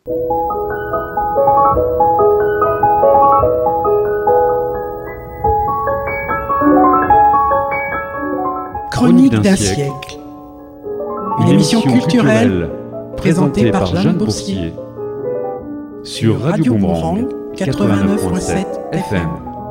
Chronique d'un siècle. Une émission culturelle présentée par Jeanne Boursier sur Radio Boomerang 89.7 FM.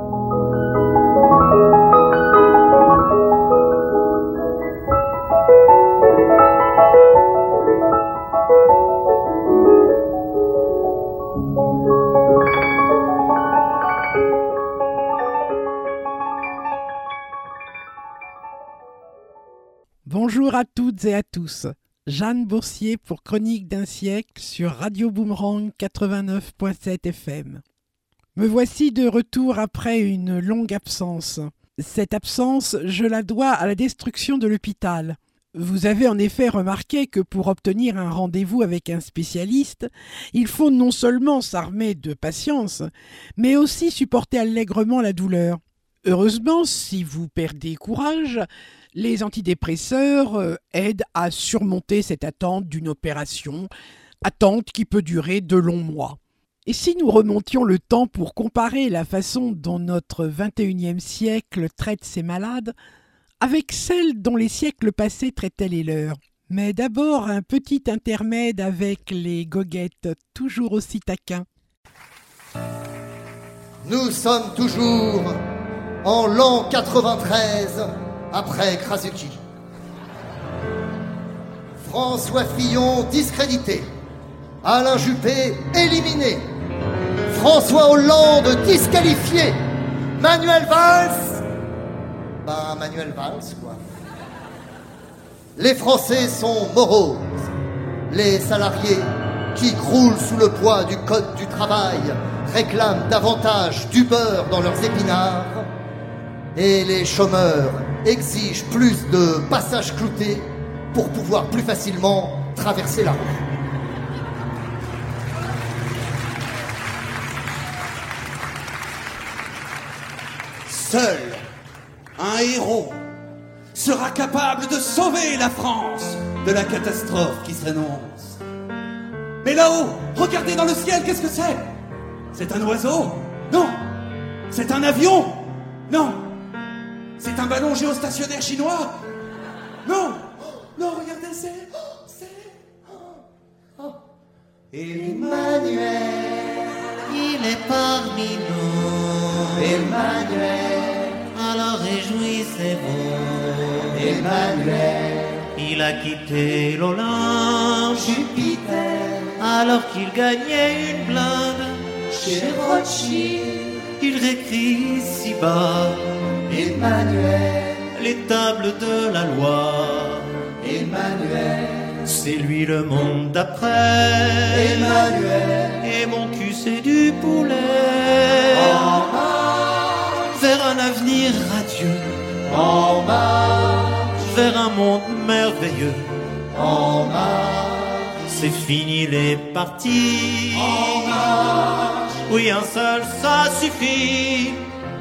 Bonjour à toutes et à tous, Jeanne Boursier pour Chronique d'un siècle sur Radio Boomerang 89.7 FM. Me voici de retour après une longue absence. Cette absence, je la dois à la destruction de l'hôpital. Vous avez en effet remarqué que pour obtenir un rendez-vous avec un spécialiste, il faut non seulement s'armer de patience, mais aussi supporter allègrement la douleur. Heureusement, si vous perdez courage, les antidépresseurs aident à surmonter cette attente d'une opération, attente qui peut durer de longs mois. Et si nous remontions le temps pour comparer la façon dont notre 21e siècle traite ses malades avec celle dont les siècles passés traitaient les leurs. Mais d'abord un petit intermède avec les goguettes, toujours aussi taquins. Nous sommes toujours en l'an 93 après Krasuki. François Fillon discrédité, Alain Juppé éliminé, François Hollande disqualifié, Manuel Valls, Manuel Valls quoi. Les Français sont moroses, les salariés qui croulent sous le poids du code du travail réclament davantage du beurre dans leurs épinards, et les chômeurs exigent plus de passages cloutés pour pouvoir plus facilement traverser la rue. Seul un héros sera capable de sauver la France de la catastrophe qui s'annonce. Mais là-haut, regardez dans le ciel, qu'est-ce que c'est ? C'est un oiseau ? Non. C'est un avion ? Non. C'est un ballon géostationnaire chinois ? Non. Non, regardez, c'est... Emmanuel, il est parmi nous. Emmanuel, alors réjouissez-vous. Emmanuel, il a quitté l'Olympe. Jupiter, alors qu'il gagnait une blinde. Chez Rothschild, il récrit si bas. Emmanuel, les tables de la loi. Emmanuel, c'est lui le monde d'après. Emmanuel, et mon cul c'est du poulet. En marche, vers un avenir radieux. En marche, vers un monde merveilleux. En marche, c'est fini les partis. En marche, oui un seul ça suffit.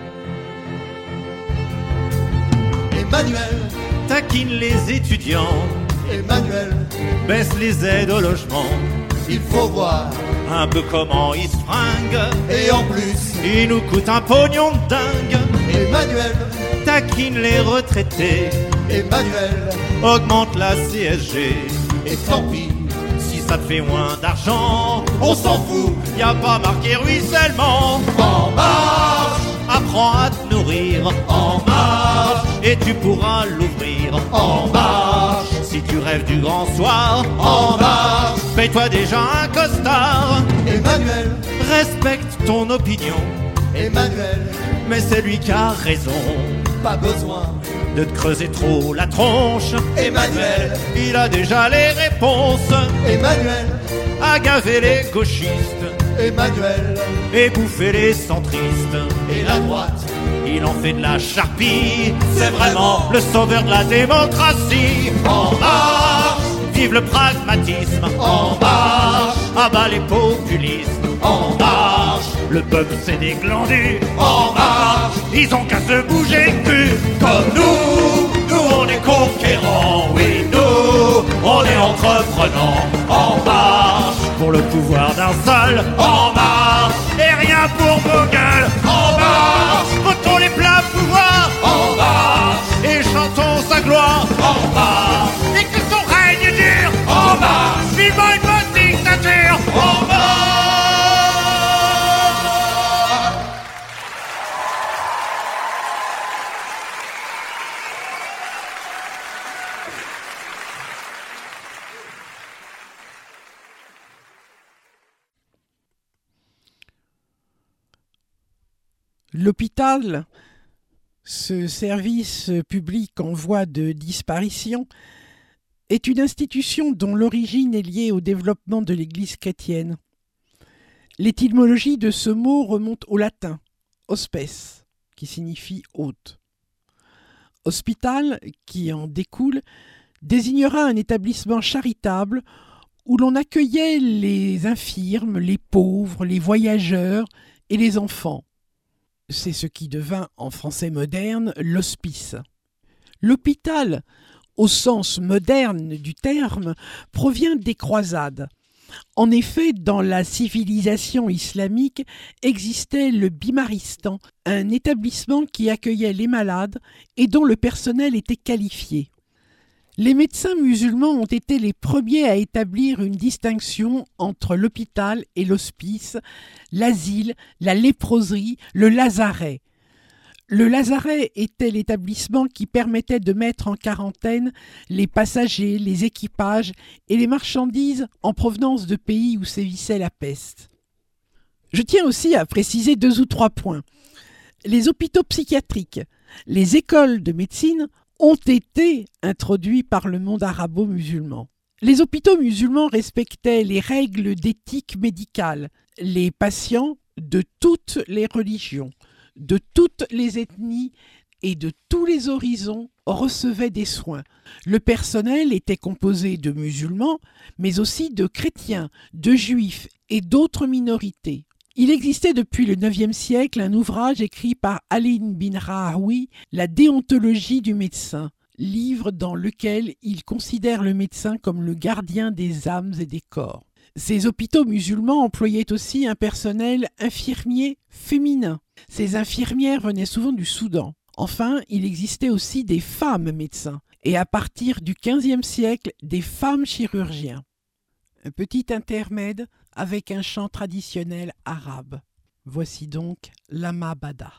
Emmanuel taquine les étudiants. Emmanuel baisse les aides au logement. Il faut voir un peu comment il se fringue. Et en plus, il nous coûte un pognon de dingue. Emmanuel taquine les retraités. Emmanuel augmente la CSG. Et tant pis si ça te fait moins d'argent. On s'en fout, y a pas marqué ruissellement. En marche, apprends à te nourrir. En marche, et tu pourras l'ouvrir. En marche, si tu rêves du grand soir. En marche, paye-toi déjà un costard. Emmanuel respecte ton opinion. Emmanuel, mais c'est lui qui a raison. Pas besoin de te creuser trop la tronche. Emmanuel, il a déjà les réponses. Emmanuel a gavé les gauchistes. Emmanuel et bouffer les centristes. Et la droite, il en fait de la charpie. C'est vraiment le sauveur de la démocratie. En marche, vive le pragmatisme. En marche, abat les populismes. En marche, le peuple s'est déglandu. En marche, ils ont qu'à se bouger le cul. Comme nous on est conquérants. Oui, nous, on est entrepreneurs. prenant En Marche pour le pouvoir d'un seul En Marche et rien pour vos gueules En Marche, votons les pleins pouvoirs En Marche et chantons sa gloire En Marche et que son règne dure En Marche, vivant une bonne dictature En Marche. L'hôpital, ce service public en voie de disparition, est une institution dont l'origine est liée au développement de l'Église chrétienne. L'étymologie de ce mot remonte au latin « hospes », qui signifie « hôte ». Hospital, qui en découle, désignera un établissement charitable où l'on accueillait les infirmes, les pauvres, les voyageurs et les enfants. C'est ce qui devint, en français moderne, l'hospice. L'hôpital, au sens moderne du terme, provient des croisades. En effet, dans la civilisation islamique existait le bimaristan, un établissement qui accueillait les malades et dont le personnel était qualifié. Les médecins musulmans ont été les premiers à établir une distinction entre l'hôpital et l'hospice, l'asile, la léproserie, le lazaret. Le lazaret était l'établissement qui permettait de mettre en quarantaine les passagers, les équipages et les marchandises en provenance de pays où sévissait la peste. Je tiens aussi à préciser 2 ou 3 points. Les hôpitaux psychiatriques, les écoles de médecine ont été introduits par le monde arabo-musulman. Les hôpitaux musulmans respectaient les règles d'éthique médicale. Les patients de toutes les religions, de toutes les ethnies et de tous les horizons recevaient des soins. Le personnel était composé de musulmans, mais aussi de chrétiens, de juifs et d'autres minorités. Il existait depuis le IXe siècle un ouvrage écrit par Ali bin Rahoui, La déontologie du médecin, livre dans lequel il considère le médecin comme le gardien des âmes et des corps. Ces hôpitaux musulmans employaient aussi un personnel infirmier féminin. Ces infirmières venaient souvent du Soudan. Enfin, il existait aussi des femmes médecins, et à partir du XVe siècle, des femmes chirurgiens. Un petit intermède avec un chant traditionnel arabe. Voici donc l'Ama Bada.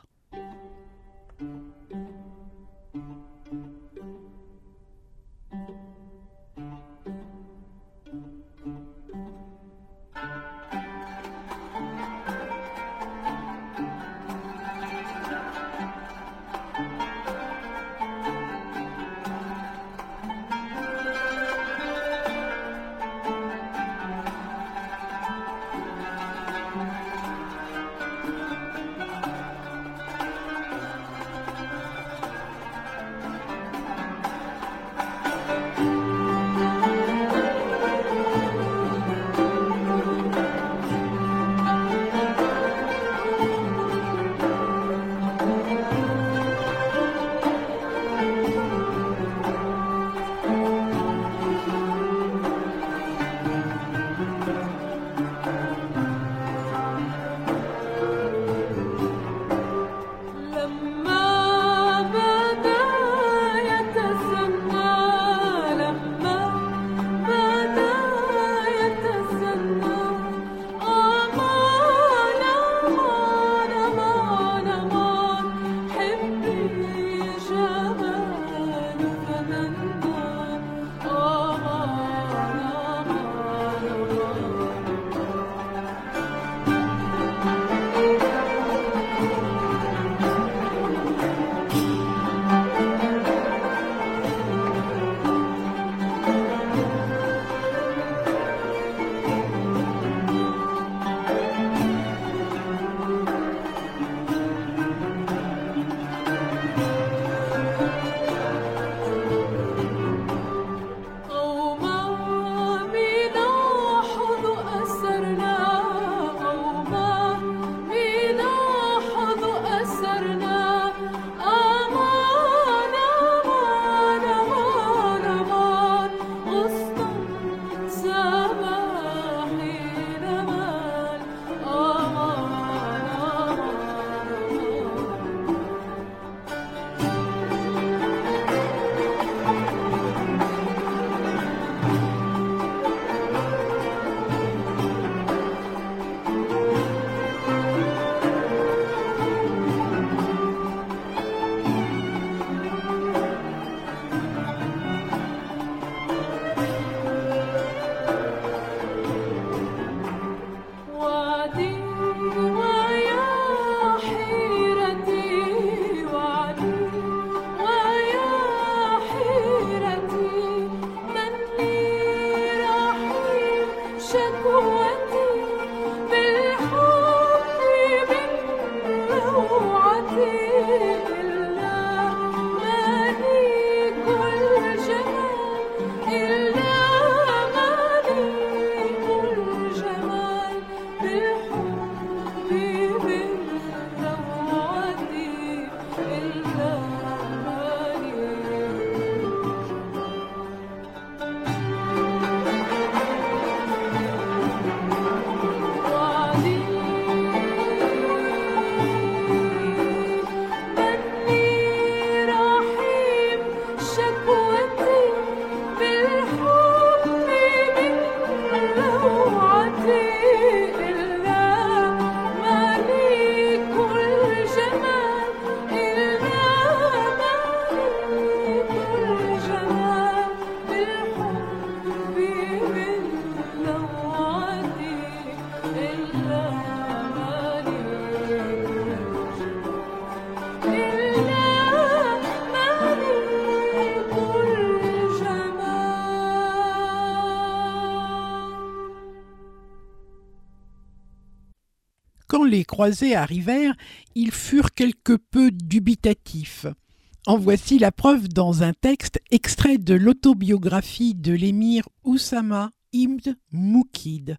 Quand les croisés arrivèrent, ils furent quelque peu dubitatifs. En voici la preuve dans un texte extrait de l'autobiographie de l'émir Oussama Ibn Moukid,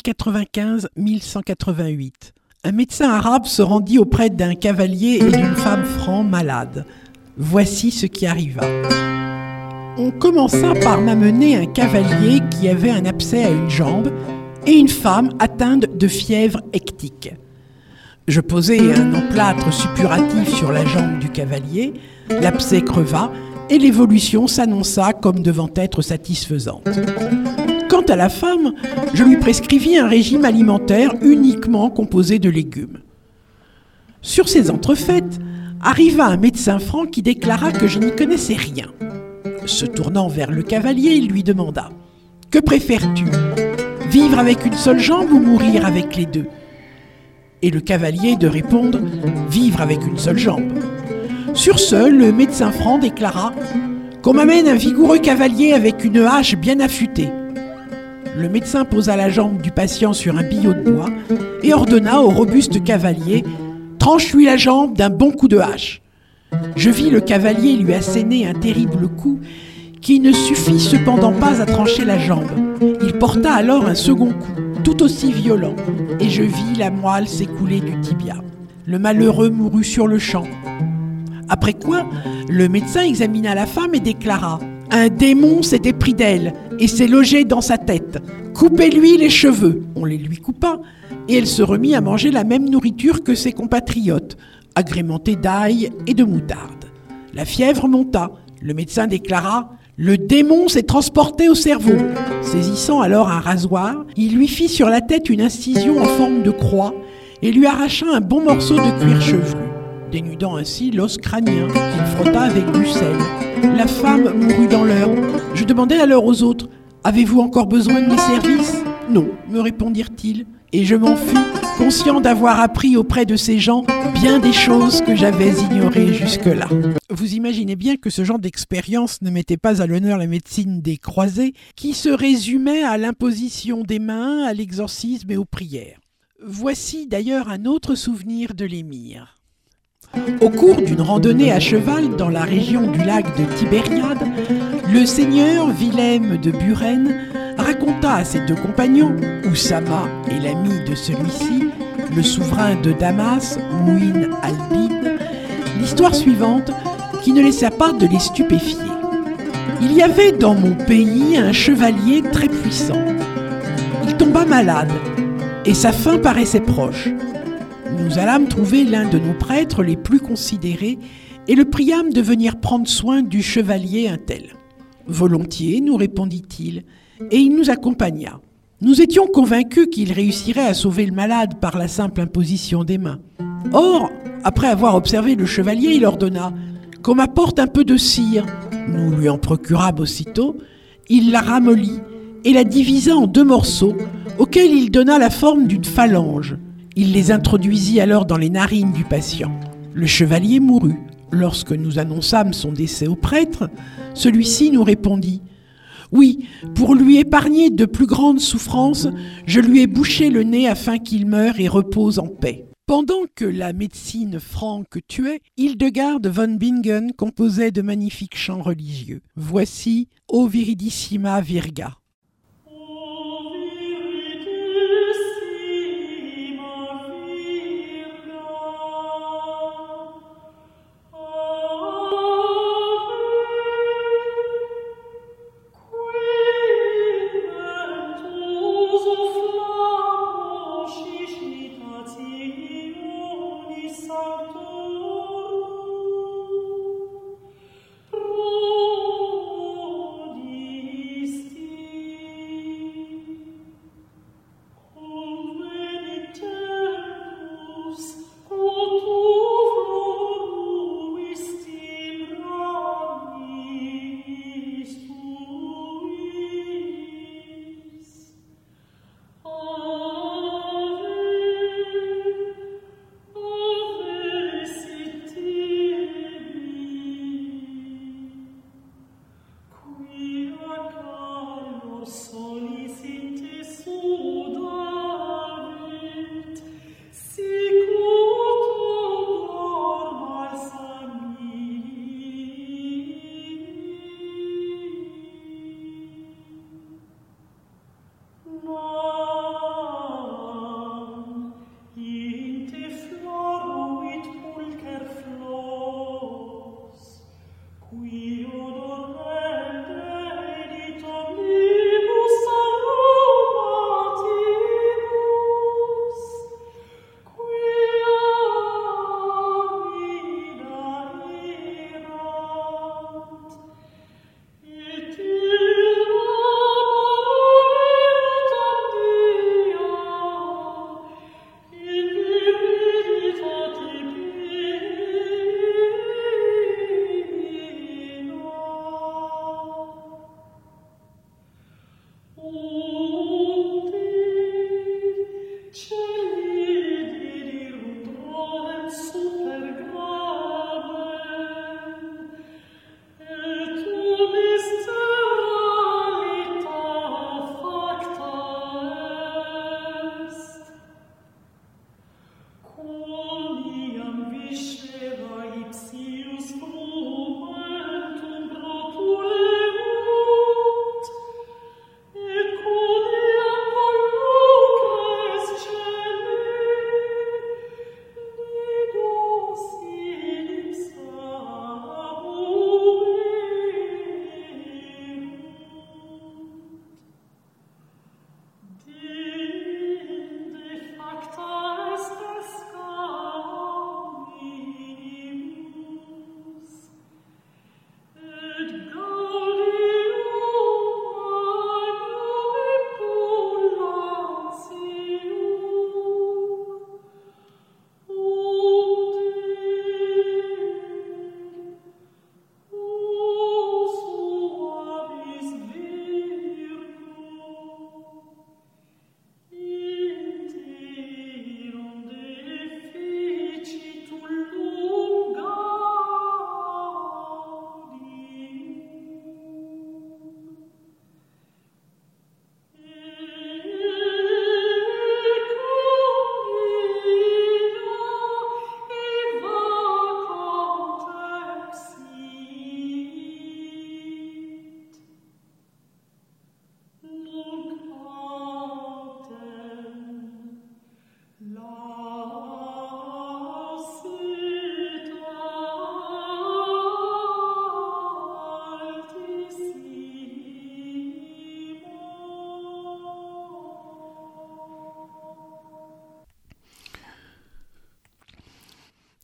1095-1188. Un médecin arabe se rendit auprès d'un cavalier et d'une femme franc malades. Voici ce qui arriva. On commença par m'amener un cavalier qui avait un abcès à une jambe et une femme atteinte de fièvre hectique. Je posai un emplâtre suppuratif sur la jambe du cavalier, l'abcès creva et l'évolution s'annonça comme devant être satisfaisante. Quant à la femme, je lui prescrivis un régime alimentaire uniquement composé de légumes. Sur ces entrefaites, arriva un médecin franc qui déclara que je n'y connaissais rien. Se tournant vers le cavalier, il lui demanda « Que préfères-tu ? Vivre avec une seule jambe ou mourir avec les deux ?» Et le cavalier de répondre « Vivre avec une seule jambe ». Sur ce, le médecin franc déclara « Qu'on m'amène un vigoureux cavalier avec une hache bien affûtée. » Le médecin posa la jambe du patient sur un billot de bois et ordonna au robuste cavalier « Tranche-lui la jambe d'un bon coup de hache ». Je vis le cavalier lui asséner un terrible coup qui ne suffit cependant pas à trancher la jambe. Il porta alors un second coup, tout aussi violent, et je vis la moelle s'écouler du tibia. Le malheureux mourut sur le champ. Après quoi, le médecin examina la femme et déclara « Un démon s'était pris d'elle et s'est logé dans sa tête. Coupez-lui les cheveux !» On les lui coupa, et elle se remit à manger la même nourriture que ses compatriotes, agrémentée d'ail et de moutarde. La fièvre monta. Le médecin déclara « Le démon s'est transporté au cerveau !» Saisissant alors un rasoir, il lui fit sur la tête une incision en forme de croix et lui arracha un bon morceau de cuir chevelu, dénudant ainsi l'os crânien qu'il frotta avec du sel. La femme mourut dans l'heure. Je demandai alors aux autres « Avez-vous encore besoin de mes services ?»« Non » me répondirent-ils, et je m'en fus, conscient d'avoir appris auprès de ces gens bien des choses que j'avais ignorées jusque-là. Vous imaginez bien que ce genre d'expérience ne mettait pas à l'honneur la médecine des croisés, qui se résumait à l'imposition des mains, à l'exorcisme et aux prières. Voici d'ailleurs un autre souvenir de l'émir. Au cours d'une randonnée à cheval dans la région du lac de Tibériade, le seigneur Wilhelm de Buren raconta à ses deux compagnons, Oussama et l'ami de celui-ci, le souverain de Damas, Mouin al-Din, l'histoire suivante qui ne laissa pas de les stupéfier. Il y avait dans mon pays un chevalier très puissant. Il tomba malade et sa fin paraissait proche. Nous allâmes trouver l'un de nos prêtres les plus considérés et le priâmes de venir prendre soin du chevalier un tel. Volontiers, nous répondit-il, et il nous accompagna. Nous étions convaincus qu'il réussirait à sauver le malade par la simple imposition des mains. Or, après avoir observé le chevalier, il ordonna qu'on m'apporte un peu de cire. Nous lui en procurâmes aussitôt. Il la ramollit et la divisa en 2 morceaux, auxquels il donna la forme d'une phalange. Il les introduisit alors dans les narines du patient. Le chevalier mourut. Lorsque nous annonçâmes son décès au prêtre, celui-ci nous répondit « Oui, pour lui épargner de plus grandes souffrances, je lui ai bouché le nez afin qu'il meure et repose en paix. » Pendant que la médecine franque tuait, Hildegarde von Bingen composait de magnifiques chants religieux. Voici « O Viridissima Virga ».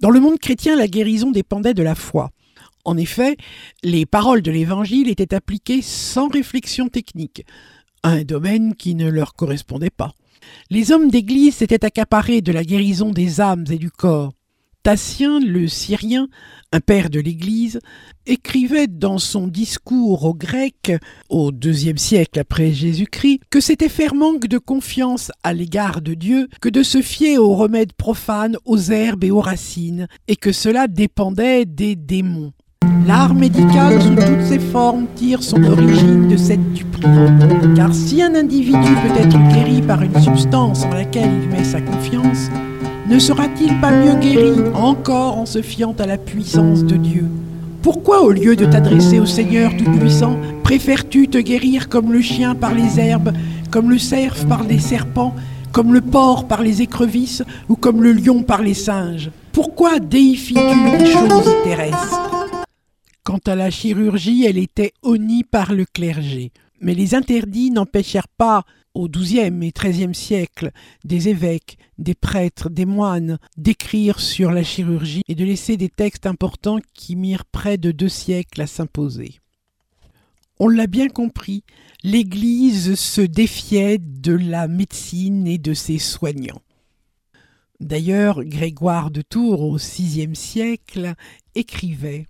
Dans le monde chrétien, la guérison dépendait de la foi. En effet, les paroles de l'Évangile étaient appliquées sans réflexion technique, un domaine qui ne leur correspondait pas. Les hommes d'Église s'étaient accaparés de la guérison des âmes et du corps. Tatien, le Syrien, un père de l'Église, écrivait dans son discours aux Grecs, au IIe siècle après Jésus-Christ, que c'était faire manque de confiance à l'égard de Dieu que de se fier aux remèdes profanes, aux herbes et aux racines, et que cela dépendait des démons. L'art médical sous toutes ses formes tire son origine de cette duperie. Car si un individu peut être guéri par une substance en laquelle il met sa confiance, ne sera-t-il pas mieux guéri encore en se fiant à la puissance de Dieu ? Pourquoi, au lieu de t'adresser au Seigneur Tout-Puissant, préfères-tu te guérir comme le chien par les herbes, comme le cerf par les serpents, comme le porc par les écrevisses ou comme le lion par les singes ? Pourquoi déifies-tu les choses terrestres ? Quant à la chirurgie, elle était honnie par le clergé. Mais les interdits n'empêchèrent pas, au XIIe et XIIIe siècle, des évêques, des prêtres, des moines, d'écrire sur la chirurgie et de laisser des textes importants qui mirent près de 2 siècles à s'imposer. On l'a bien compris, l'Église se défiait de la médecine et de ses soignants. D'ailleurs, Grégoire de Tours, au VIe siècle, écrivait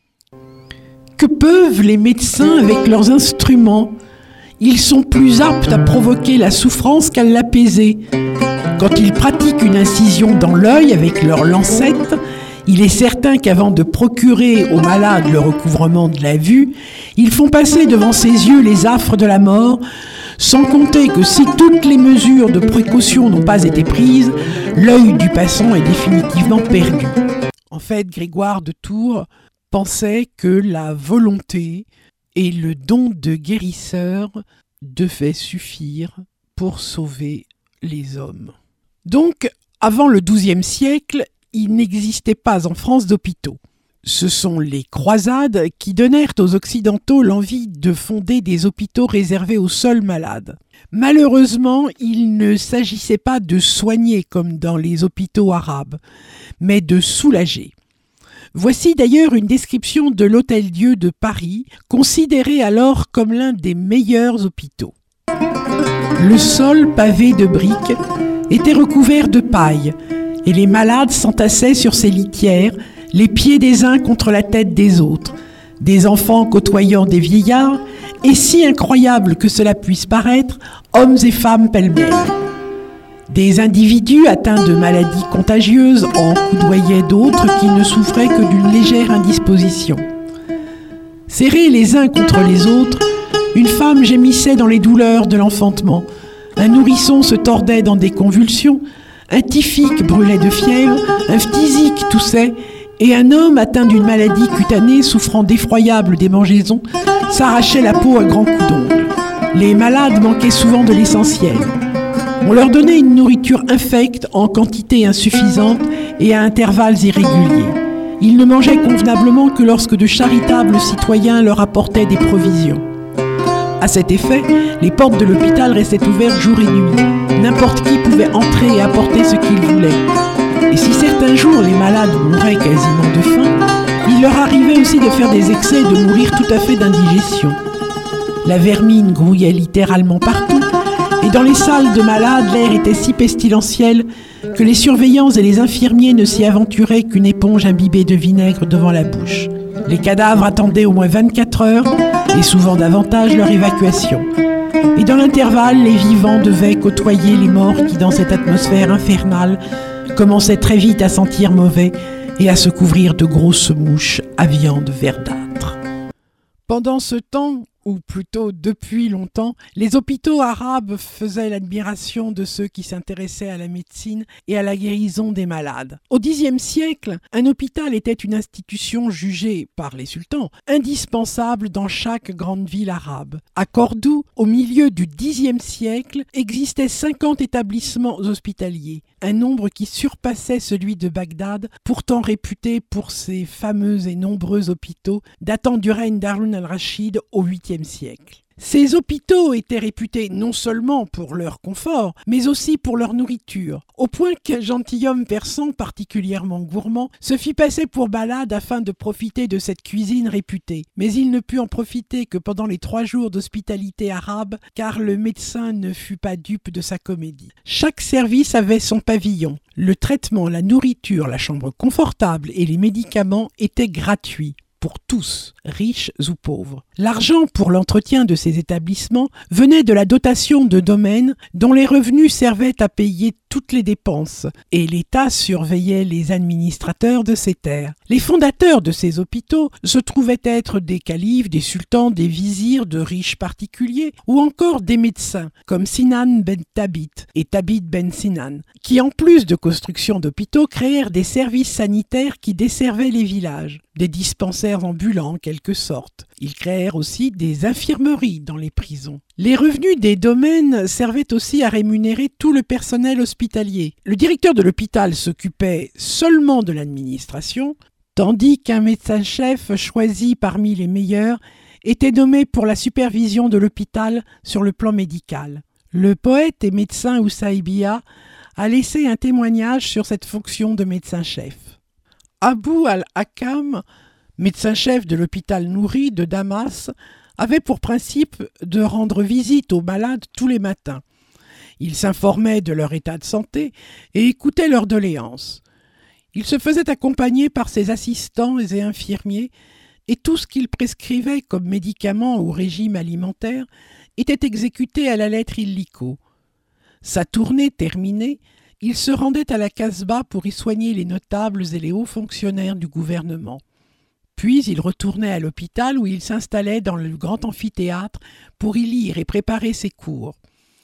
« Que peuvent les médecins avec leurs instruments ? Ils sont plus aptes à provoquer la souffrance qu'à l'apaiser. Quand ils pratiquent une incision dans l'œil avec leur lancette, il est certain qu'avant de procurer au malade le recouvrement de la vue, ils font passer devant ses yeux les affres de la mort, sans compter que si toutes les mesures de précaution n'ont pas été prises, l'œil du passant est définitivement perdu. » En fait, Grégoire de Tours pensait que la volonté et le don de guérisseur devaient suffire pour sauver les hommes. Donc, avant le XIIe siècle, il n'existait pas en France d'hôpitaux. Ce sont les croisades qui donnèrent aux Occidentaux l'envie de fonder des hôpitaux réservés aux seuls malades. Malheureusement, il ne s'agissait pas de soigner comme dans les hôpitaux arabes, mais de soulager. Voici d'ailleurs une description de l'Hôtel-Dieu de Paris, considéré alors comme l'un des meilleurs hôpitaux. Le sol, pavé de briques, était recouvert de paille, et les malades s'entassaient sur ces litières, les pieds des uns contre la tête des autres, des enfants côtoyant des vieillards, et si incroyable que cela puisse paraître, hommes et femmes pêle-mêle. Des individus atteints de maladies contagieuses en coudoyaient d'autres qui ne souffraient que d'une légère indisposition. Serrés les uns contre les autres, une femme gémissait dans les douleurs de l'enfantement, un nourrisson se tordait dans des convulsions, un typhique brûlait de fièvre, un phtisique toussait, et un homme atteint d'une maladie cutanée souffrant d'effroyables démangeaisons s'arrachait la peau à grands coups d'ongles. Les malades manquaient souvent de l'essentiel. On leur donnait une nourriture infecte en quantité insuffisante et à intervalles irréguliers. Ils ne mangeaient convenablement que lorsque de charitables citoyens leur apportaient des provisions. À cet effet, les portes de l'hôpital restaient ouvertes jour et nuit. N'importe qui pouvait entrer et apporter ce qu'il voulait. Et si certains jours les malades mouraient quasiment de faim, il leur arrivait aussi de faire des excès et de mourir tout à fait d'indigestion. La vermine grouillait littéralement partout, et dans les salles de malades, l'air était si pestilentiel que les surveillants et les infirmiers ne s'y aventuraient qu'une éponge imbibée de vinaigre devant la bouche. Les cadavres attendaient au moins 24 heures, et souvent davantage, leur évacuation. Et dans l'intervalle, les vivants devaient côtoyer les morts qui, dans cette atmosphère infernale, commençaient très vite à sentir mauvais et à se couvrir de grosses mouches à viande verdâtre. Pendant ce temps, ou plutôt depuis longtemps, les hôpitaux arabes faisaient l'admiration de ceux qui s'intéressaient à la médecine et à la guérison des malades. Au Xe siècle, un hôpital était une institution jugée par les sultans indispensable dans chaque grande ville arabe. À Cordoue, au milieu du Xe siècle, existaient 50 établissements hospitaliers, un nombre qui surpassait celui de Bagdad, pourtant réputé pour ses fameux et nombreux hôpitaux datant du règne d'Haroun al-Rachid au 8e siècle. Ces hôpitaux étaient réputés non seulement pour leur confort, mais aussi pour leur nourriture, au point qu'un gentilhomme persan particulièrement gourmand se fit passer pour malade afin de profiter de cette cuisine réputée. Mais il ne put en profiter que pendant les 3 jours d'hospitalité arabe, car le médecin ne fut pas dupe de sa comédie. Chaque service avait son pavillon. Le traitement, la nourriture, la chambre confortable et les médicaments étaient gratuits. Pour tous, riches ou pauvres. L'argent pour l'entretien de ces établissements venait de la dotation de domaines dont les revenus servaient à payer toutes les dépenses, et l'État surveillait les administrateurs de ces terres. Les fondateurs de ces hôpitaux se trouvaient être des califes, des sultans, des vizirs, de riches particuliers, ou encore des médecins, comme Sinan ben Tabit et Tabit ben Sinan, qui en plus de construction d'hôpitaux créèrent des services sanitaires qui desservaient les villages, des dispensaires ambulants en quelque sorte. Ils créèrent aussi des infirmeries dans les prisons. Les revenus des domaines servaient aussi à rémunérer tout le personnel hospitalier. Le directeur de l'hôpital s'occupait seulement de l'administration, tandis qu'un médecin-chef choisi parmi les meilleurs était nommé pour la supervision de l'hôpital sur le plan médical. Le poète et médecin Oussaïbia a laissé un témoignage sur cette fonction de médecin-chef. Abou al-Hakam, médecin-chef de l'hôpital Nouri de Damas, avait pour principe de rendre visite aux malades tous les matins. Il s'informait de leur état de santé et écoutait leurs doléances. Il se faisait accompagner par ses assistants et infirmiers, et tout ce qu'il prescrivait comme médicaments ou régime alimentaire était exécuté à la lettre illico. Sa tournée terminée, il se rendait à la Casbah pour y soigner les notables et les hauts fonctionnaires du gouvernement. Puis il retournait à l'hôpital où il s'installait dans le grand amphithéâtre pour y lire et préparer ses cours.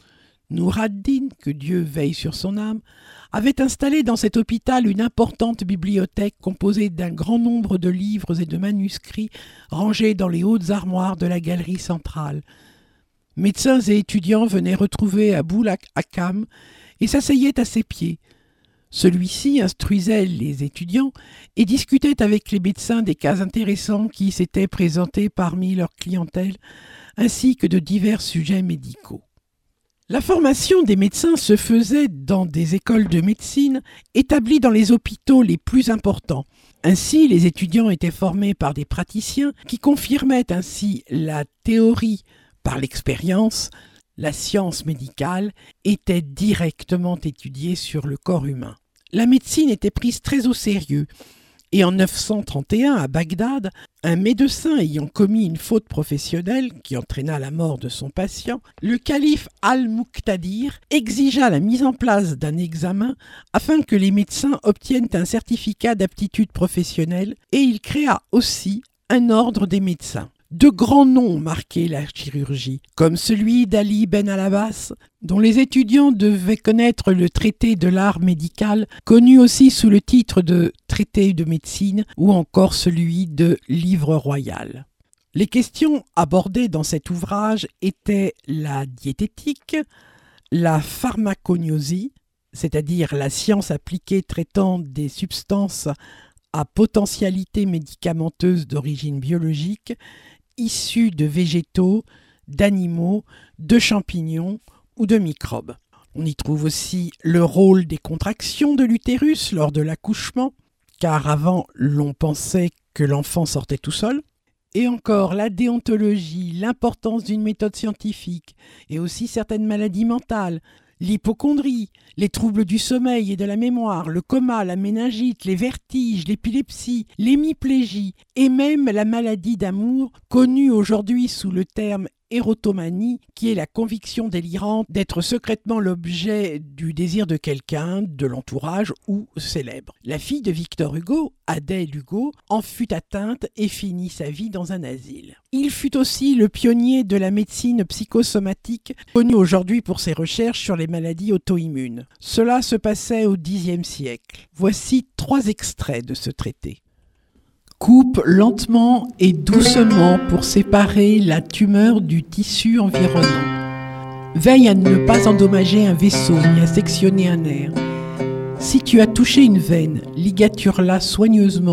Nour ad-Din, que Dieu veille sur son âme, avait installé dans cet hôpital une importante bibliothèque composée d'un grand nombre de livres et de manuscrits rangés dans les hautes armoires de la galerie centrale. Médecins et étudiants venaient retrouver Abou al-Hakam et s'asseyaient à ses pieds. Celui-ci instruisait les étudiants et discutait avec les médecins des cas intéressants qui s'étaient présentés parmi leur clientèle, ainsi que de divers sujets médicaux. La formation des médecins se faisait dans des écoles de médecine établies dans les hôpitaux les plus importants. Ainsi, les étudiants étaient formés par des praticiens qui confirmaient ainsi la théorie par l'expérience. La science médicale était directement étudiée sur le corps humain. La médecine était prise très au sérieux, et en 931, à Bagdad, un médecin ayant commis une faute professionnelle qui entraîna la mort de son patient, le calife al-Muqtadir exigea la mise en place d'un examen afin que les médecins obtiennent un certificat d'aptitude professionnelle, et il créa aussi un ordre des médecins. De grands noms marquaient la chirurgie, comme celui d'Ali ben al-Abbas, dont les étudiants devaient connaître le traité de l'art médical, connu aussi sous le titre de traité de médecine, ou encore celui de livre royal. Les questions abordées dans cet ouvrage étaient la diététique, la pharmacognosie, c'est-à-dire la science appliquée traitant des substances à potentialité médicamenteuse d'origine biologique, issus de végétaux, d'animaux, de champignons ou de microbes. On y trouve aussi le rôle des contractions de l'utérus lors de l'accouchement, car avant l'on pensait que l'enfant sortait tout seul, et encore la déontologie, l'importance d'une méthode scientifique, et aussi certaines maladies mentales, l'hypocondrie, les troubles du sommeil et de la mémoire, le coma, la méningite, les vertiges, l'épilepsie, l'hémiplégie et même la maladie d'amour, connue aujourd'hui sous le terme érotomanie, qui est la conviction délirante d'être secrètement l'objet du désir de quelqu'un, de l'entourage ou célèbre. La fille de Victor Hugo, Adèle Hugo, en fut atteinte et finit sa vie dans un asile. Il fut aussi le pionnier de la médecine psychosomatique, connu aujourd'hui pour ses recherches sur les maladies auto-immunes. Cela se passait au Xe siècle. Voici 3 extraits de ce traité. Coupe lentement et doucement pour séparer la tumeur du tissu environnant. Veille à ne pas endommager un vaisseau ni à sectionner un nerf. Si tu as touché une veine, ligature-la soigneusement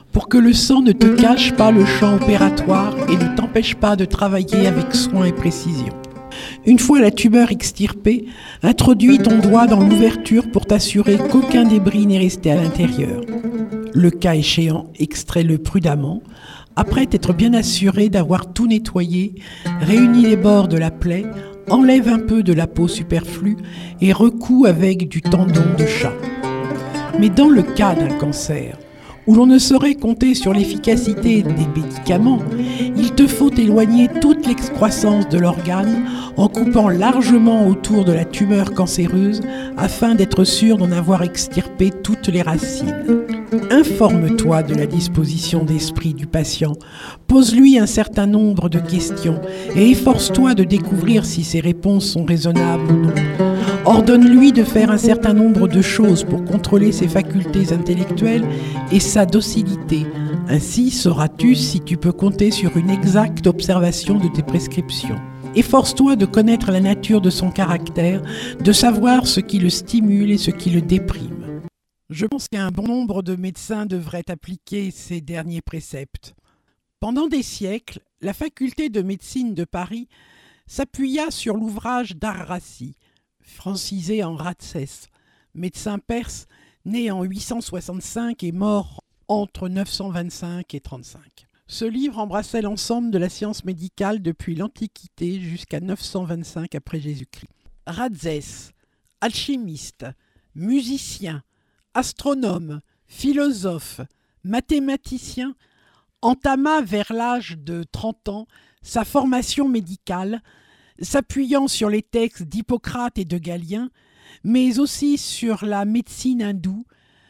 pour que le sang ne te cache pas le champ opératoire et ne t'empêche pas de travailler avec soin et précision. Une fois la tumeur extirpée, introduis ton doigt dans l'ouverture pour t'assurer qu'aucun débris n'est resté à l'intérieur. Le cas échéant, extrais-le prudemment, après t'être bien assuré d'avoir tout nettoyé, réunis les bords de la plaie, enlève un peu de la peau superflue et recoue avec du tendon de chat. Mais dans le cas d'un cancer, où l'on ne saurait compter sur l'efficacité des médicaments, il te faut éloigner toute l'excroissance de l'organe en coupant largement autour de la tumeur cancéreuse afin d'être sûr d'en avoir extirpé toutes les racines. Informe-toi de la disposition d'esprit du patient, pose-lui un certain nombre de questions et efforce-toi de découvrir si ses réponses sont raisonnables ou non. Ordonne-lui de faire un certain nombre de choses pour contrôler ses facultés intellectuelles et sa docilité. Ainsi sauras-tu si tu peux compter sur une exacte observation de tes prescriptions. Efforce-toi de connaître la nature de son caractère, de savoir ce qui le stimule et ce qui le déprime. Je pense qu'un bon nombre de médecins devraient appliquer ces derniers préceptes. Pendant des siècles, la faculté de médecine de Paris s'appuya sur l'ouvrage d'Ar-Razi, francisé en Radzès, médecin perse né en 865 et mort entre 925 et 35. Ce livre embrassait l'ensemble de la science médicale depuis l'Antiquité jusqu'à 925 après Jésus-Christ. Radzès, alchimiste, musicien, astronome, philosophe, mathématicien, entama vers l'âge de 30 ans sa formation médicale, s'appuyant sur les textes d'Hippocrate et de Galien, mais aussi sur la médecine hindoue,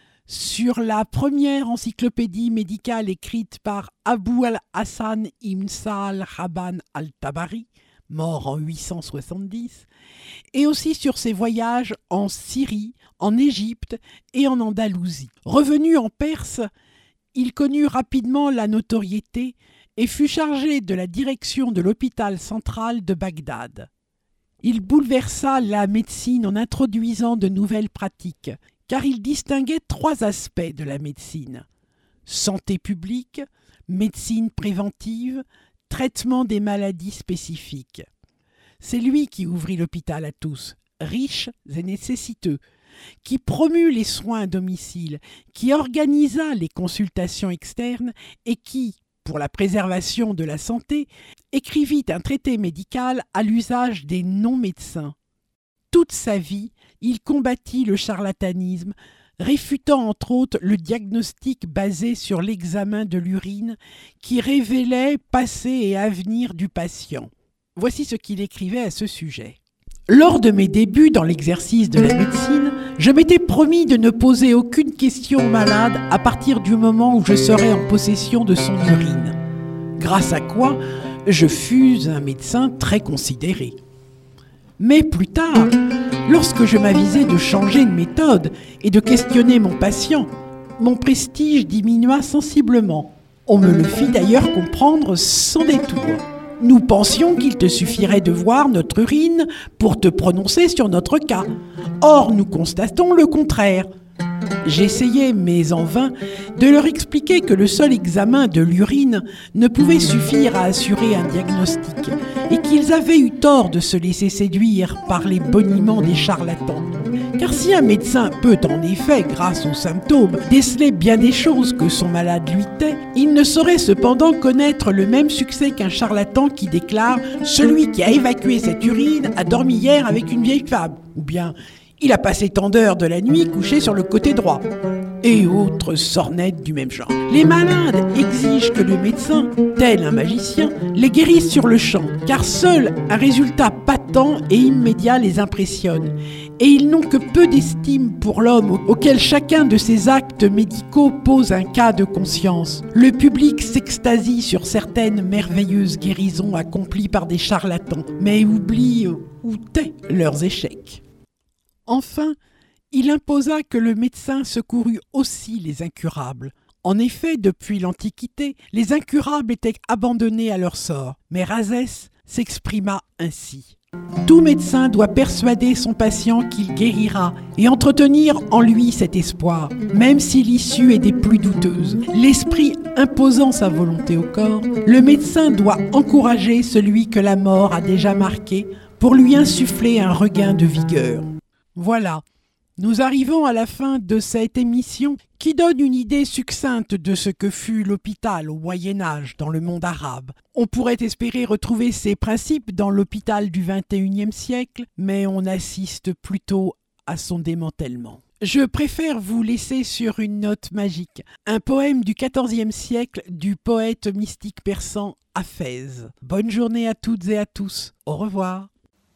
sur la première encyclopédie médicale écrite par Abu al-Hassan ibn Sa'al Rabban al-Tabari, mort en 870, et aussi sur ses voyages en Syrie, en Égypte et en Andalousie. Revenu en Perse, il connut rapidement la notoriété et fut chargé de la direction de l'hôpital central de Bagdad. Il bouleversa la médecine en introduisant de nouvelles pratiques, car il distinguait 3 aspects de la médecine: santé publique, médecine préventive, traitement des maladies spécifiques. C'est lui qui ouvrit l'hôpital à tous, riches et nécessiteux, qui promut les soins à domicile, qui organisa les consultations externes et qui, pour la préservation de la santé, écrivit un traité médical à l'usage des non-médecins. Toute sa vie, il combattit le charlatanisme, réfutant entre autres le diagnostic basé sur l'examen de l'urine qui révélait passé et avenir du patient. Voici ce qu'il écrivait à ce sujet. Lors de mes débuts dans l'exercice de la médecine, je m'étais promis de ne poser aucune question au malade à partir du moment où je serais en possession de son urine. Grâce à quoi, je fus un médecin très considéré. Mais plus tard, lorsque je m'avisai de changer de méthode et de questionner mon patient, mon prestige diminua sensiblement. On me le fit d'ailleurs comprendre sans détour. Nous pensions qu'il te suffirait de voir notre urine pour te prononcer sur notre cas. Or, nous constatons le contraire. J'essayais, mais en vain, de leur expliquer que le seul examen de l'urine ne pouvait suffire à assurer un diagnostic et qu'ils avaient eu tort de se laisser séduire par les boniments des charlatans. Car si un médecin peut en effet, grâce aux symptômes, déceler bien des choses que son malade lui tait, il ne saurait cependant connaître le même succès qu'un charlatan qui déclare « Celui qui a évacué cette urine a dormi hier avec une vieille femme » ou bien « Il a passé tant d'heures de la nuit couché sur le côté droit » et autres sornettes du même genre. Les malades exigent que le médecin, tel un magicien, les guérisse sur le champ, car seul un résultat patent et immédiat les impressionne. Et ils n'ont que peu d'estime pour l'homme auquel chacun de ces actes médicaux pose un cas de conscience. Le public s'extasie sur certaines merveilleuses guérisons accomplies par des charlatans, mais oublie ou tait leurs échecs. Enfin, il imposa que le médecin secourût aussi les incurables. En effet, depuis l'Antiquité, les incurables étaient abandonnés à leur sort. Mais Rhazès s'exprima ainsi. Tout médecin doit persuader son patient qu'il guérira et entretenir en lui cet espoir, même si l'issue est des plus douteuses. L'esprit imposant sa volonté au corps, le médecin doit encourager celui que la mort a déjà marqué pour lui insuffler un regain de vigueur. Voilà, nous arrivons à la fin de cette émission qui donne une idée succincte de ce que fut l'hôpital au Moyen-Âge dans le monde arabe. On pourrait espérer retrouver ces principes dans l'hôpital du XXIe siècle, mais on assiste plutôt à son démantèlement. Je préfère vous laisser sur une note magique, un poème du XIVe siècle du poète mystique persan Hafiz. Bonne journée à toutes et à tous. Au revoir.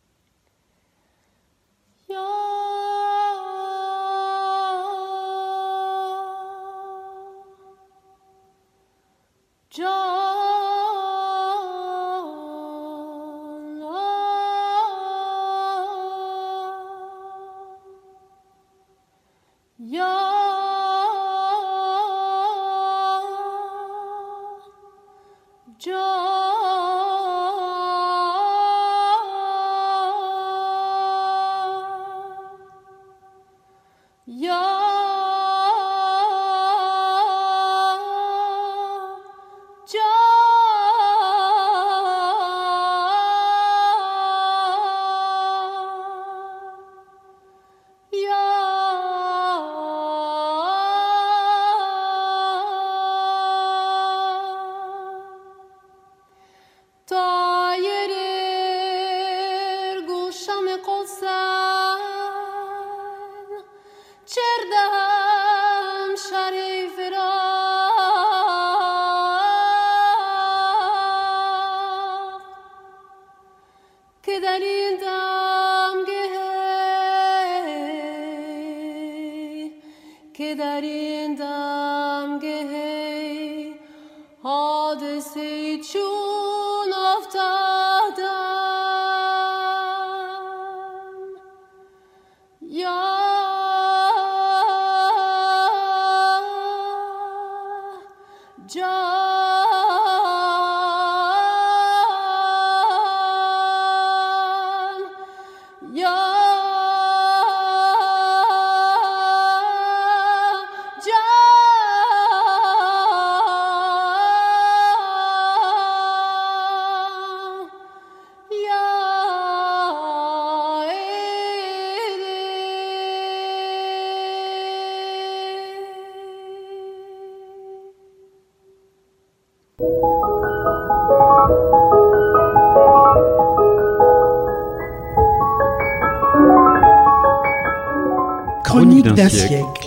Chronique d'un siècle.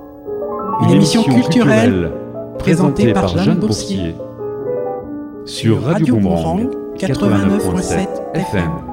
Une émission culturelle présentée par Jeanne Boursier sur Radio Boomerang 89.7 FM.